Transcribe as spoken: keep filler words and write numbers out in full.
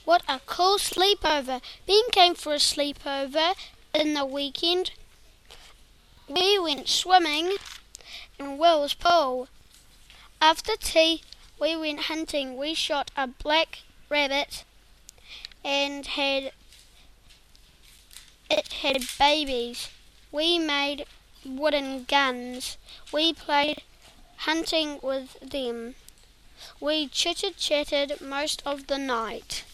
What a cool sleepover. Ben came for a sleepover in the weekend. We went swimming in Will's pool. After tea, we went hunting. We shot a black rabbit and had it had babies. We made wooden guns. We played hunting with them. We chittered chatted most of the night.